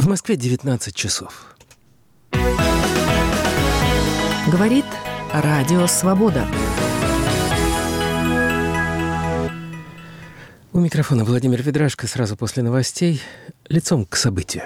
В Москве 19 часов. Говорит Радио Свобода. У микрофона Владимир Ведрашко. Сразу после новостей лицом к событию.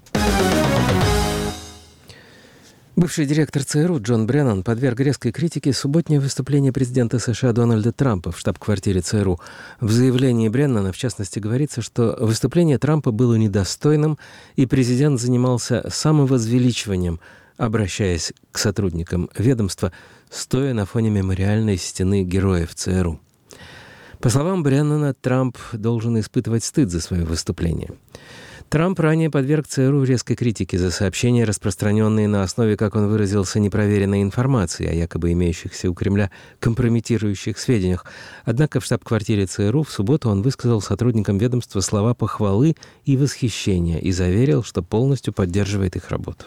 Бывший директор ЦРУ Джон Бреннан подверг резкой критике субботнее выступление президента США Дональда Трампа в штаб-квартире ЦРУ. В заявлении Бреннана, в частности, говорится, что выступление Трампа было недостойным, и президент занимался самовозвеличиванием, обращаясь к сотрудникам ведомства, стоя на фоне мемориальной стены героев ЦРУ. По словам Бреннана, Трамп должен испытывать стыд за свое выступление. Трамп ранее подверг ЦРУ резкой критике за сообщения, распространенные на основе, как он выразился, непроверенной информации о якобы имеющихся у Кремля компрометирующих сведениях. Однако в штаб-квартире ЦРУ в субботу он высказал сотрудникам ведомства слова похвалы и восхищения и заверил, что полностью поддерживает их работу.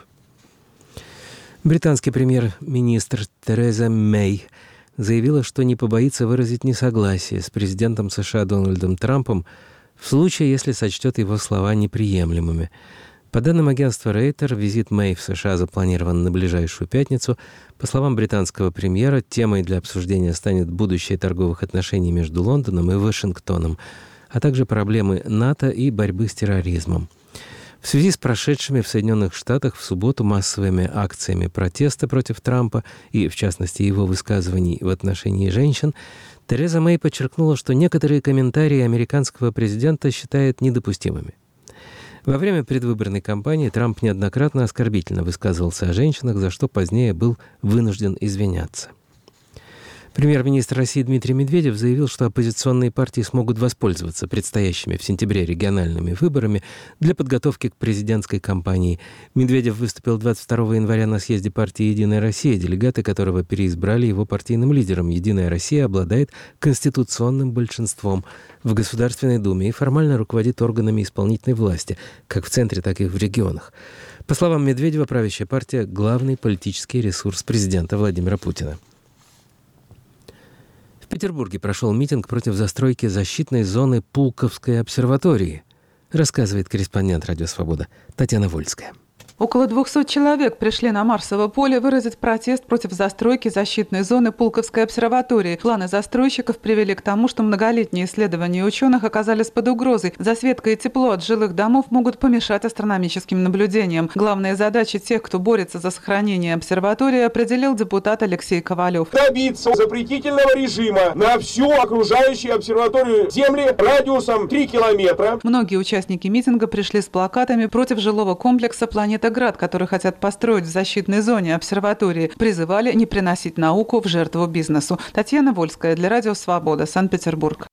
Британский премьер-министр Тереза Мэй заявила, что не побоится выразить несогласие с президентом США Дональдом Трампом в случае, если сочтет его слова неприемлемыми. По данным агентства Рейтер, визит Мэй в США запланирован на ближайшую пятницу. По словам британского премьера, темой для обсуждения станет будущее торговых отношений между Лондоном и Вашингтоном, а также проблемы НАТО и борьбы с терроризмом. В связи с прошедшими в Соединенных Штатах в субботу массовыми акциями протеста против Трампа и, в частности, его высказываний в отношении женщин, Тереза Мэй подчеркнула, что некоторые комментарии американского президента считает недопустимыми. Во время предвыборной кампании Трамп неоднократно оскорбительно высказывался о женщинах, за что позднее был вынужден извиняться. Премьер-министр России Дмитрий Медведев заявил, что оппозиционные партии смогут воспользоваться предстоящими в сентябре региональными выборами для подготовки к президентской кампании. Медведев выступил 22 января на съезде партии «Единая Россия», делегаты которого переизбрали его партийным лидером. «Единая Россия» обладает конституционным большинством в Государственной Думе и формально руководит органами исполнительной власти, как в центре, так и в регионах. По словам Медведева, правящая партия – главный политический ресурс президента Владимира Путина. В Петербурге прошел митинг против застройки защитной зоны Пулковской обсерватории, рассказывает корреспондент «Радио Свобода» Татьяна Вольская. Около 200 человек пришли на Марсово поле выразить протест против застройки защитной зоны Пулковской обсерватории. Планы застройщиков привели к тому, что многолетние исследования ученых оказались под угрозой. Засветка и тепло от жилых домов могут помешать астрономическим наблюдениям. Главные задачи тех, кто борется за сохранение обсерватории, определил депутат Алексей Ковалев. Добиться запретительного режима на всю окружающую обсерваторию Земли радиусом 3 километра. Многие участники митинга пришли с плакатами против жилого комплекса «Планета Град», который хотят построить в защитной зоне обсерватории, призывали не приносить науку в жертву бизнесу. Татьяна Вольская для Радио Свобода, Санкт-Петербург.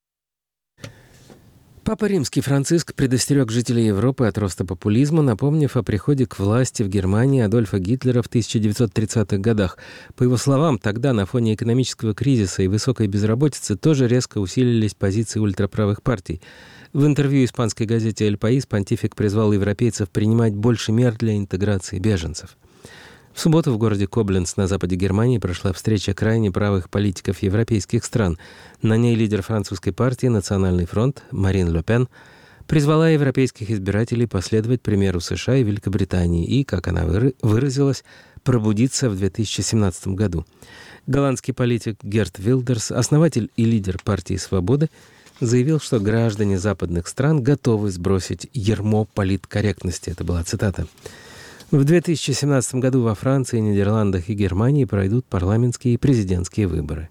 Папа Римский Франциск предостерег жителей Европы от роста популизма, напомнив о приходе к власти в Германии Адольфа Гитлера в 1930-х годах. По его словам, тогда на фоне экономического кризиса и высокой безработицы тоже резко усилились позиции ультраправых партий. В интервью испанской газете «Эль Паис» понтифик призвал европейцев принимать больше мер для интеграции беженцев. В субботу в городе Кобленц на западе Германии прошла встреча крайне правых политиков европейских стран. На ней лидер французской партии «Национальный фронт» Марин Ле Пен призвала европейских избирателей последовать примеру США и Великобритании и, как она выразилась, пробудиться в 2017 году. Голландский политик Герт Вилдерс, основатель и лидер партии «Свободы», заявил, что граждане западных стран готовы сбросить ярмо политкорректности. Это была цитата. В 2017 году во Франции, Нидерландах и Германии пройдут парламентские и президентские выборы.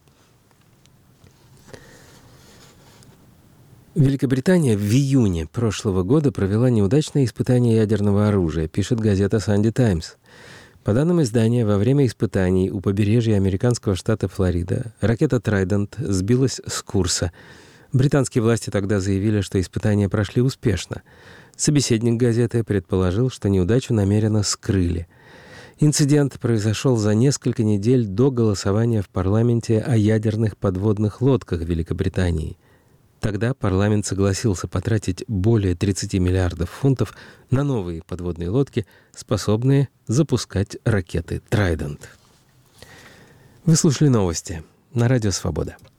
Великобритания в июне прошлого года провела неудачное испытание ядерного оружия, пишет газета «Санди Таймс». По данным издания, во время испытаний у побережья американского штата Флорида ракета «Трайдент» сбилась с курса. Британские власти тогда заявили, что испытания прошли успешно. Собеседник газеты предположил, что неудачу намеренно скрыли. Инцидент произошел за несколько недель до голосования в парламенте о ядерных подводных лодках Великобритании. Тогда парламент согласился потратить более 30 миллиардов фунтов на новые подводные лодки, способные запускать ракеты «Трайдент». Вы слушали новости на Радио Свобода.